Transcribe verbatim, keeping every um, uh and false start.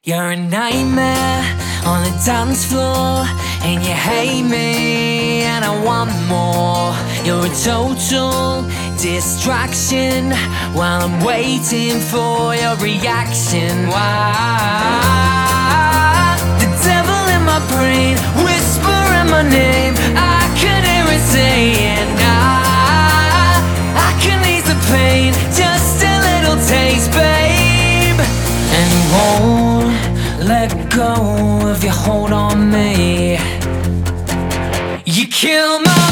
You're a nightmare on the dance floor, and you hate me, and I want more. You're a total distraction while I'm waiting for your reaction. Why? The devil in my brain, whispering my name. I could hear it saying, I, I can ease the pain, just a little taste, babe. And you won't let go of your hold on me. You kill my